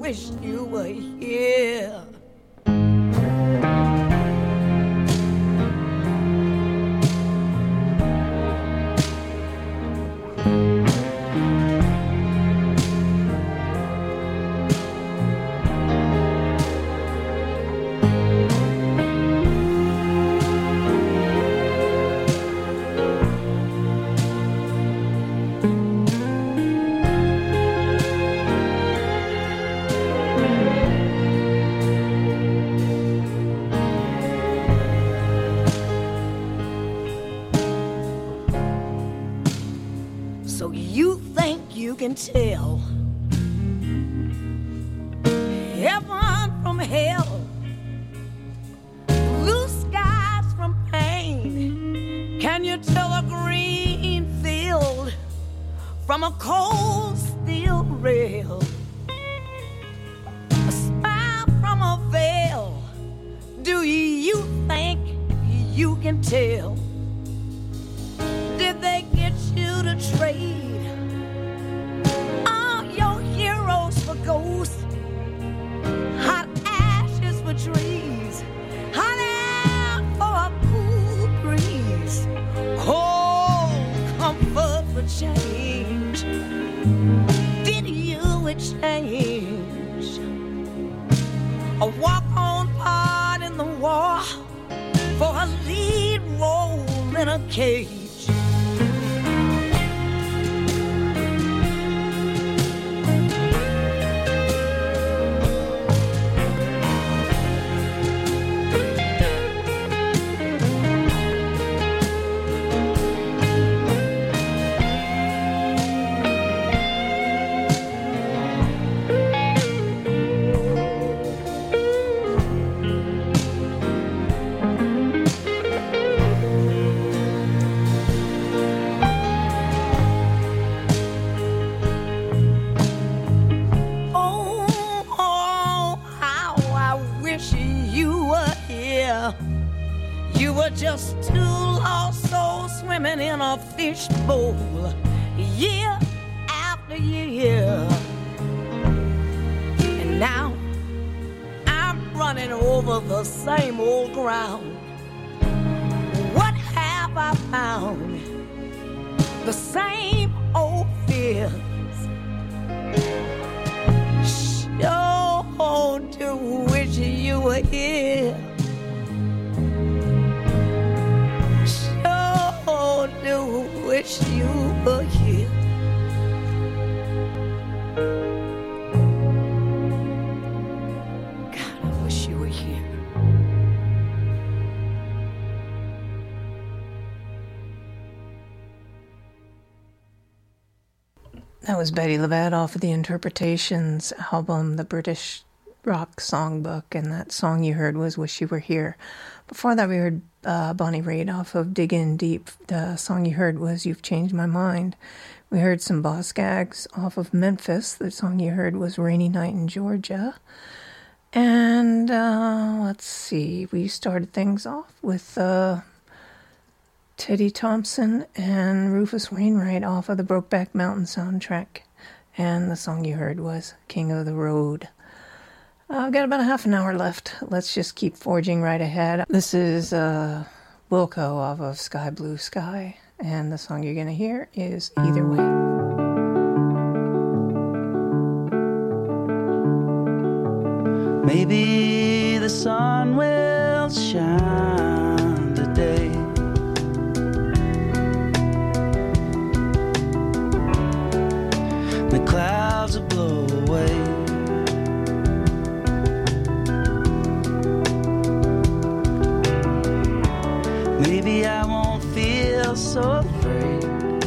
wish you were here. So you think you can tell heaven from hell, blue skies from pain? Can you tell a green field from a cold steel rail? A smile from a veil. Do you think you can tell? Did they get you to trade all your heroes for ghosts, hot ashes for trees, hot air for a cool breeze, cold comfort for change? Did you exchange a walk-on part in the war for a lead role in a cage? You were just two lost souls swimming in a fishbowl, year after year. And now I'm running over the same old ground. What have I found? The same old fears. Sure do wish you were here. Do wish you were here. God, I wish you were here. That was Betty LaVette off of the Interpretations album, the British Rock Songbook, and that song you heard was Wish You Were Here. Before that, we heard Bonnie Raitt off of Dig In Deep. The song you heard was You've Changed My Mind. We heard some Boz Scaggs off of Memphis. The song you heard was Rainy Night in Georgia. And let's see, we started things off with Teddy Thompson and Rufus Wainwright off of the Brokeback Mountain soundtrack. And the song you heard was King of the Road. I've got about a half an hour left. Let's just keep forging right ahead. This is Wilco off of Sky Blue Sky, and the song you're going to hear is Either Way. Maybe the sun will shine today. The clouds will blow away. Maybe I won't feel so afraid.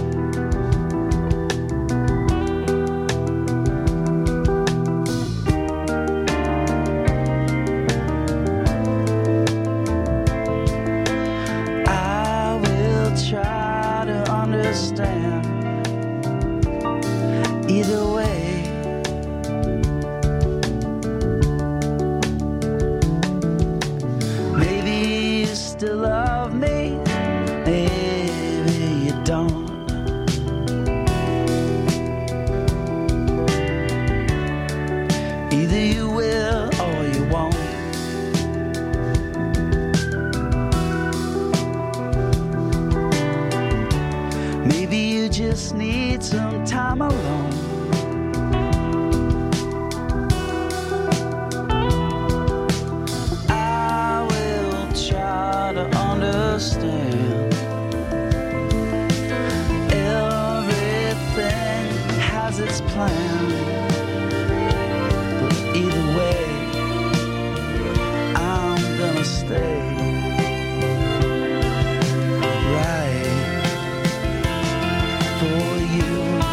I will try to understand either way. Maybe you still love me, maybe you Either you will or you won't. Maybe you just need some time alone. I will try to understand. Everything has its plan. But either way, I'm gonna stay right for you.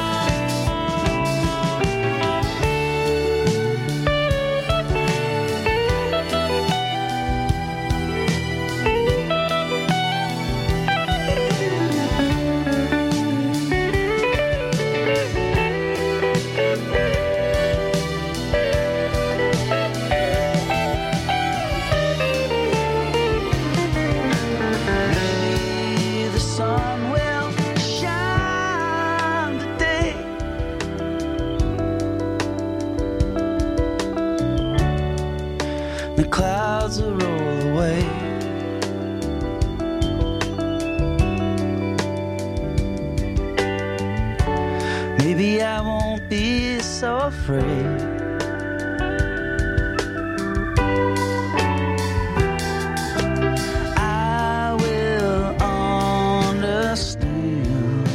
Maybe the sun will shine today. The clouds will roll away. Maybe I won't be so afraid. I will understand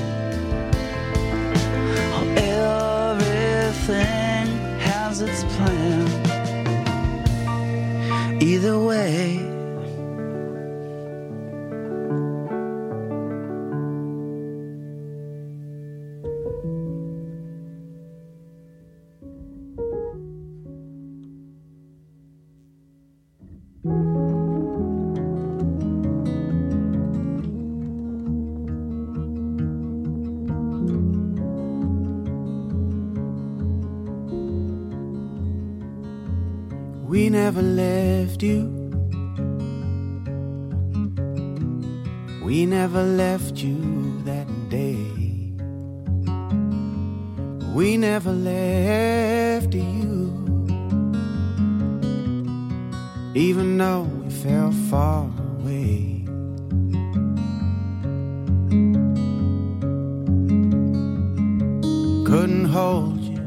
how everything has its plan. Either way, we never left you. We never left you that day. We never left you, even though we fell far away. Couldn't hold you,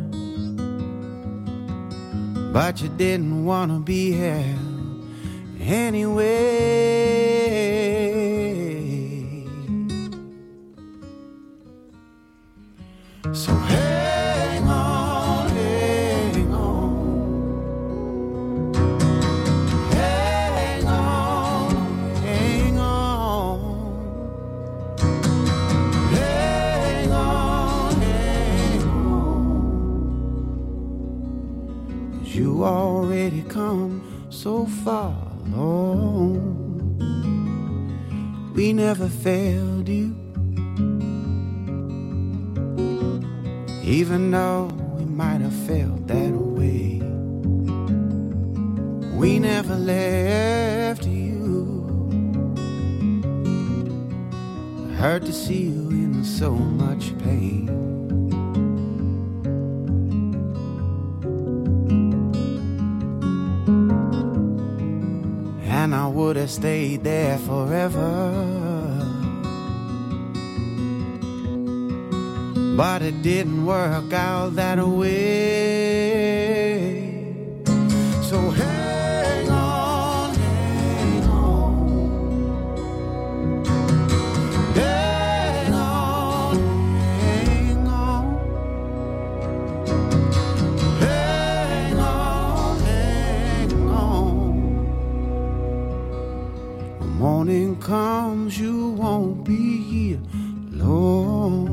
but you didn't want to be here anyway. So hang on, hang on, hang on, hang on, hang on, hang on. 'Cause you already come so far along. We never failed you, even though we might have felt that way. We never left you. Hurt to see you in so much pain. And I would have stayed there forever, but it didn't work out that way. So hang on, hang on, hang on, hang on, hang on, hang on. When morning comes, you won't be here alone.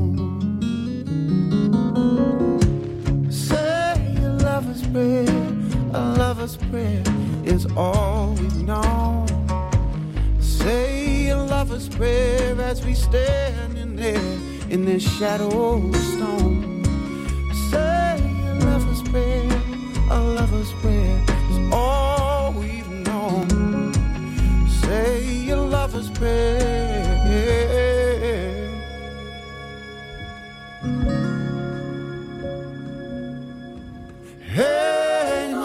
A lover's prayer is all we've known. Say a lover's prayer as we stand in there in this shadow stone. Say a lover's prayer, a lover's prayer is all we've known. Say a lover's prayer. Hang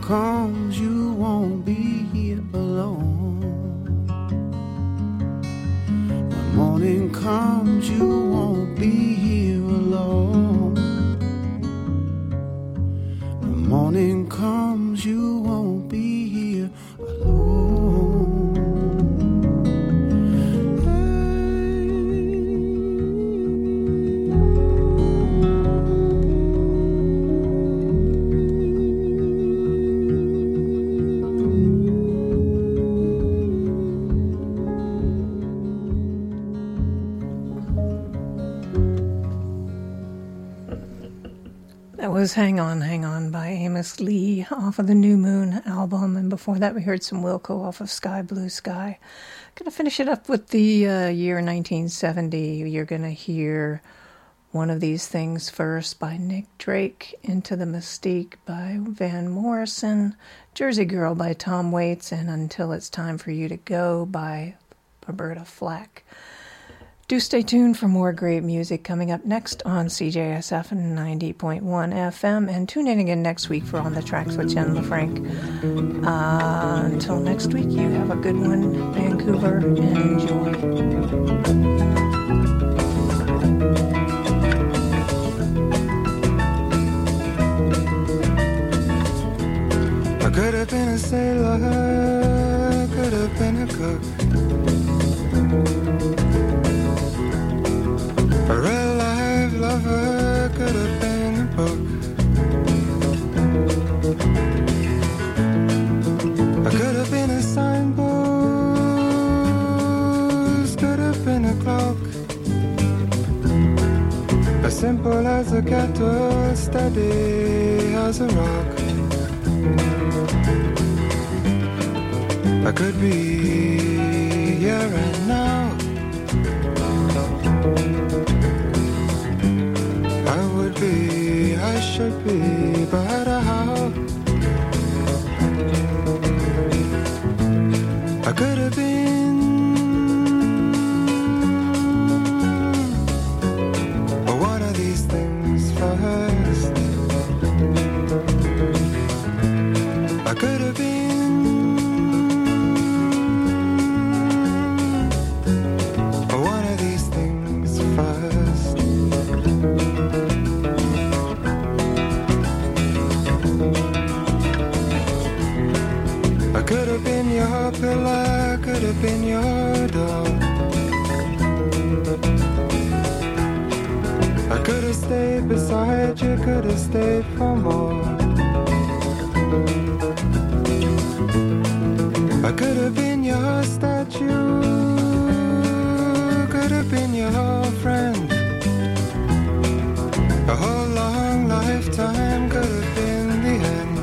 comes, you won't be here alone. When morning comes, you won't be here alone. When morning comes, you won't be here alone. That was Hang On by Amos Lee off of the New Moon album, and before that we heard some Wilco off of Sky Blue Sky. Gonna finish it up with the year 1970. You're gonna hear One of These Things First by Nick Drake, Into the Mystique by Van Morrison, Jersey Girl by Tom Waits, and Until It's Time for You to Go by Roberta Flack. Do stay tuned for more great music coming up next on CJSF 90.1 FM, and tune in again next week for On the Tracks with Jen LaFranc. Until next week, you have a good one, Vancouver, and enjoy. I could have been a sailor, could have been a cook, a real life lover, could have been a book. I could have been a signpost, could have been a clock, as simple as a kettle, steady as a rock. I could be here and now, I would be, I should be, but how? I could have been, one of these things first. I could have been one of these things first. I could have been your pillar, could have been your door. I could have stayed beside you, could have stayed for more. I could have been your statue, could have been your friend. A whole long lifetime could have been the end.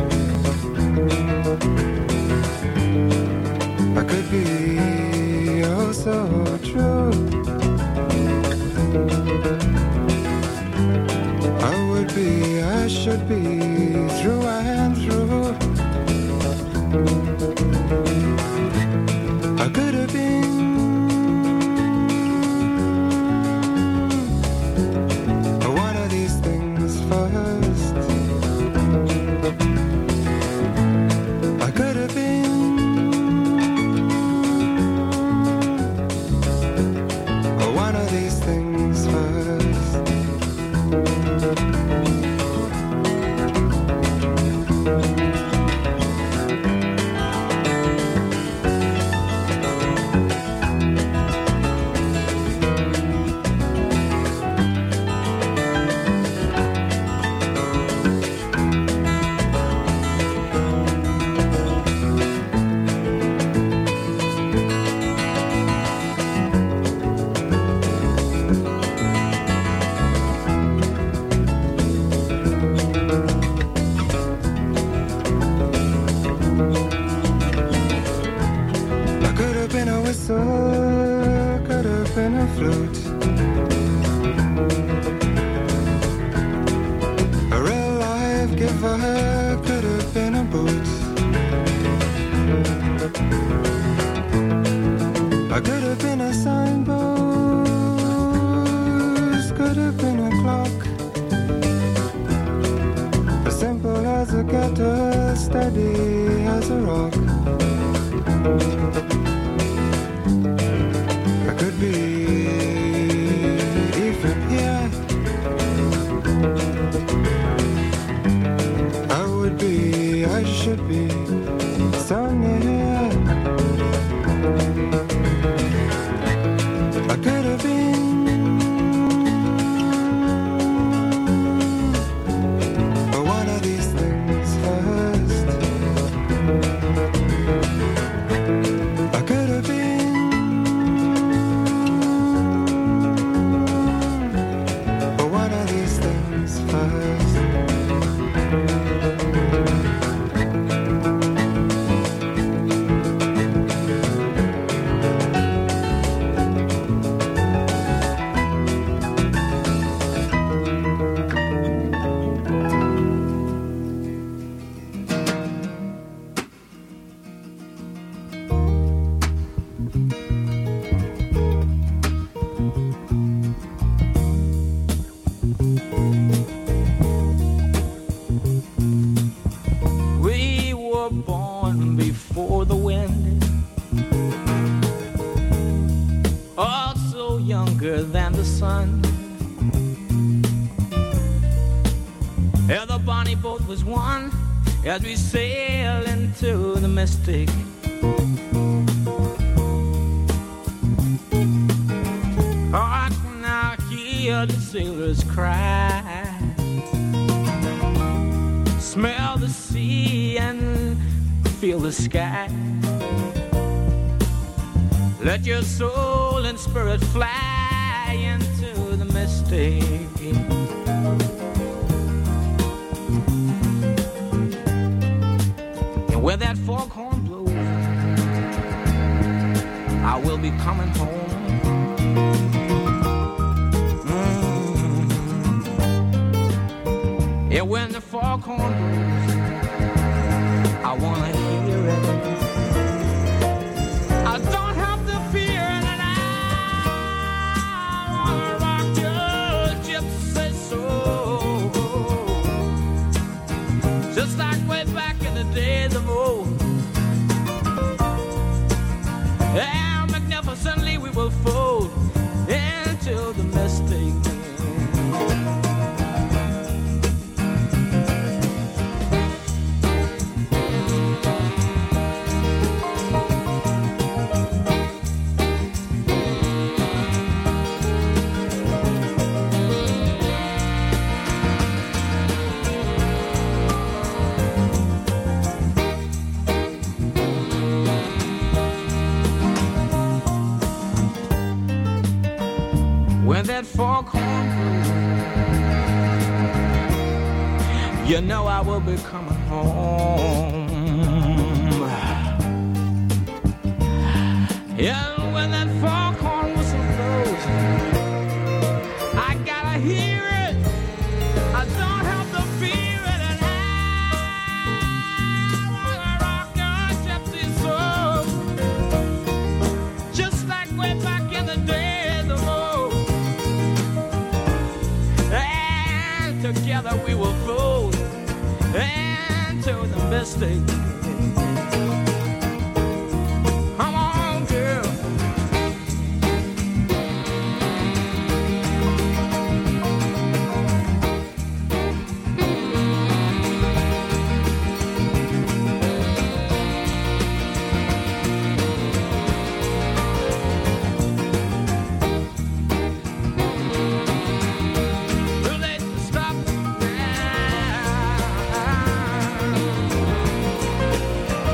I could be oh so true. I would be, I should be, through and through. I could have been one of these things first. I could have been one of these things first. Could have been a flute, a real life giver, could have been a boot. I could have been a signpost, could have been a clock, as simple as a gutter, steady as a rock. I could be even here. I would be, I should be so near. I could have been. But one of these things first. I could have been. But one of these things first. We were born before the wind, also younger than the sun. Yeah, the bonnie boat was one as we sail into the mystic. I can now hear the sailors cry, smell the sea and feel the sky. Let your soul and spirit fly into the mystic. And where that foghorn blows, I will be coming home. Yeah, when the foghorn blows, I wanna hear it. I don't have to fear it, and I wanna rock your gypsy soul, just like way back in the days of old. And magnificently we will fold into the mystic. When that foghorn blows, you know I will be coming home. Yeah, when that foghorn whistle blows, I gotta hear it. I don't have to fear it, and I wanna rock your gypsy soul, just like way back in the days of old. And together we will fold into the mystic. Come on, girl. Too late to stop now.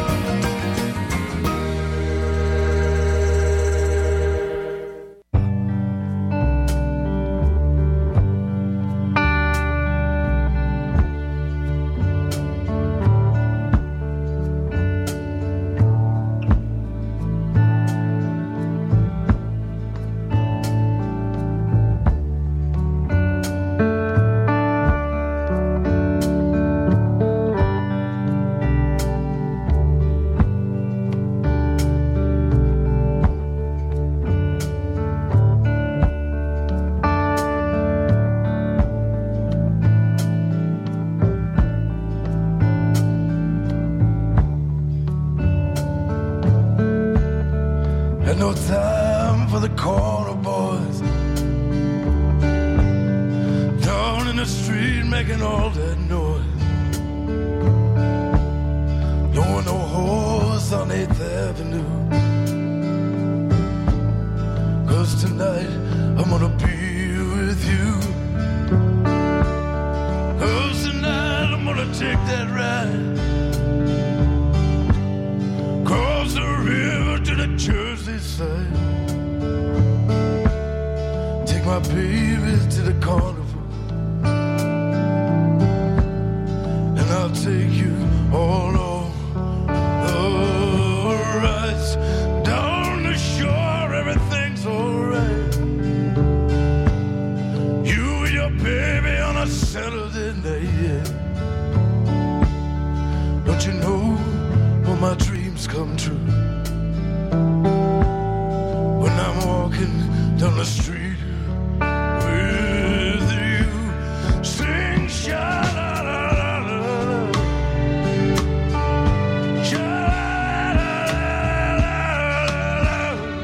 the street making all that noise. Don't want no horse on 8th Avenue. 'Cause tonight I'm gonna be with you. 'Cause tonight I'm gonna take that ride. Cross the river to the Jersey side. Take my baby to the carnival. And I'll take you all over the rides. Down the shore, everything's alright. You and your baby on a Saturday night, yeah. Don't you know all my dreams come true? When I'm walking down the street with you, sing sha-la-la-la-la, sha-la-la-la-la,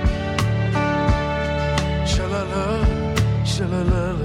sha-la-la, sha-la-la-la.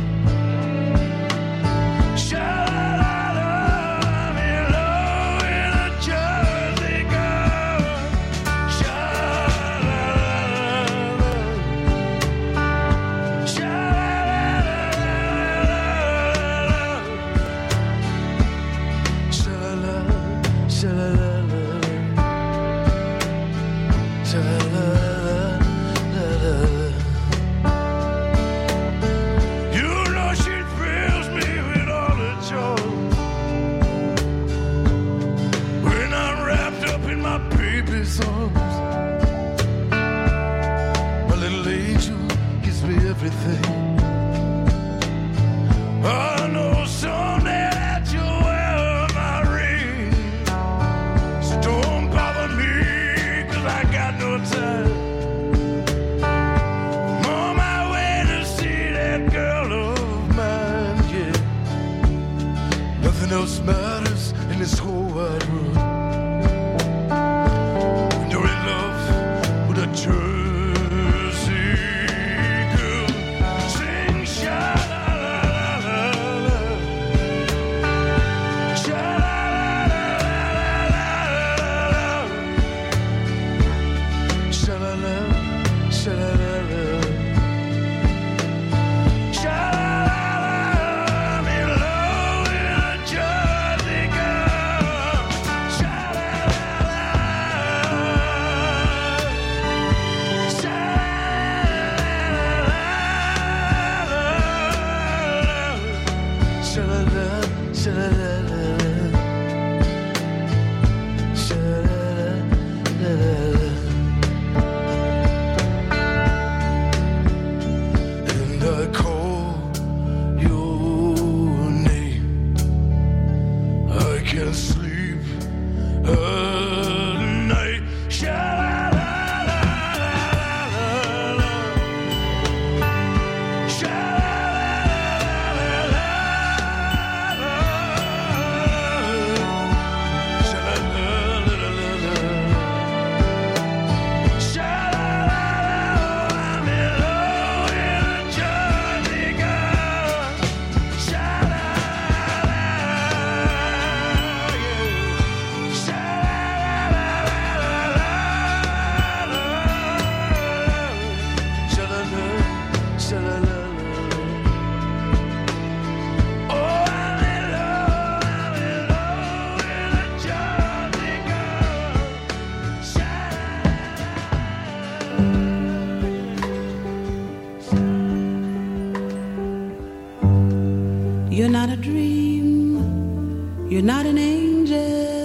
You're not a dream, you're not an angel,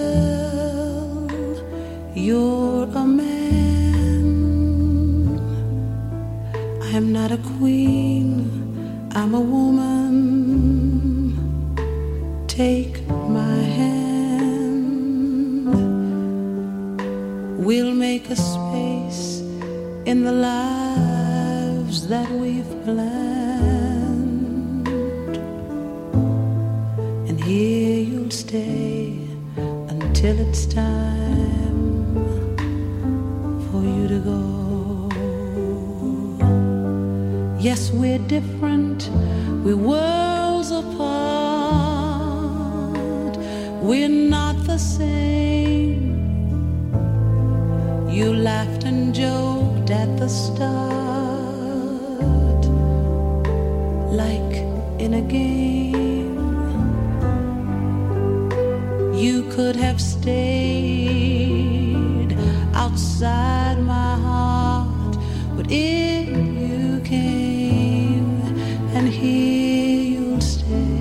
you're a man. I am not a queen, I'm a woman. Take my hand, we'll make a space in the lives that we've planned. Here you'll stay until it's time for you to go. Yes, we're different, we're worlds apart. we're not the same. You laughed and joked at the start, like in a game. You could have stayed outside my heart, but if you came, and here you'll stay.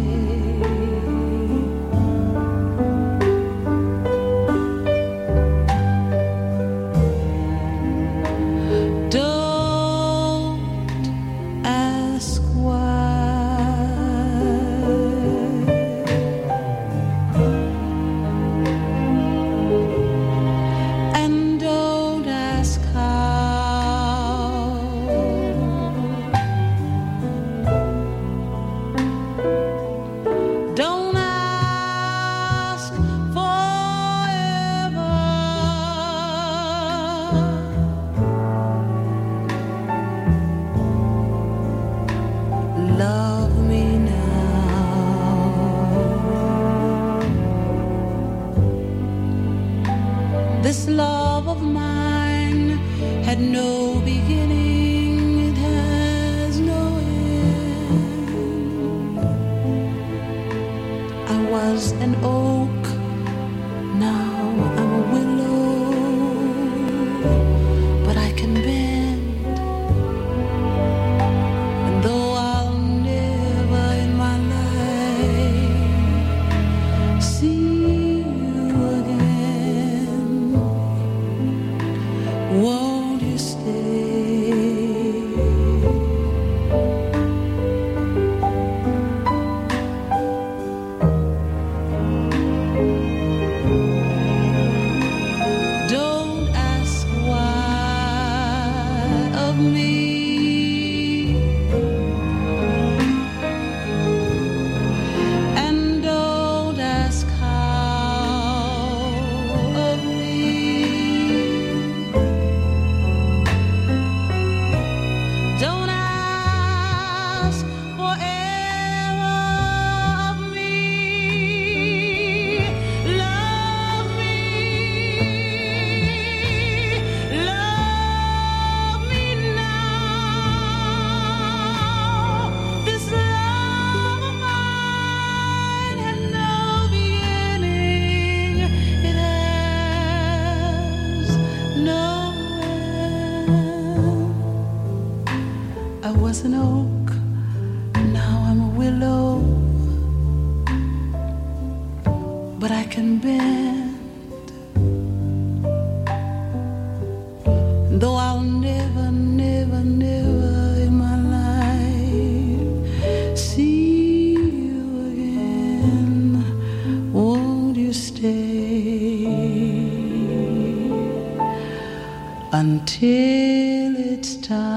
Until it's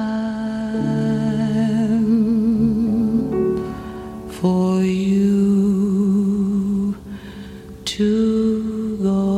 time for you to go.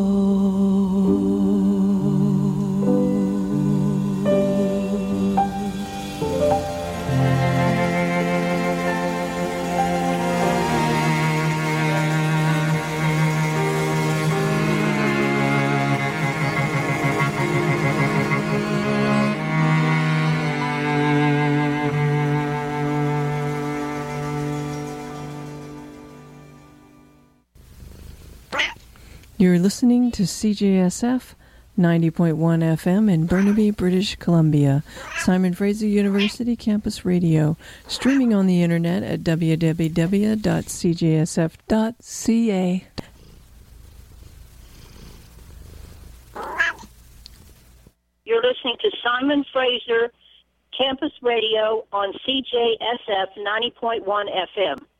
You're listening to CJSF 90.1 FM in Burnaby, British Columbia, Simon Fraser University Campus Radio, streaming on the internet at www.cjsf.ca. You're listening to Simon Fraser Campus Radio on CJSF 90.1 FM.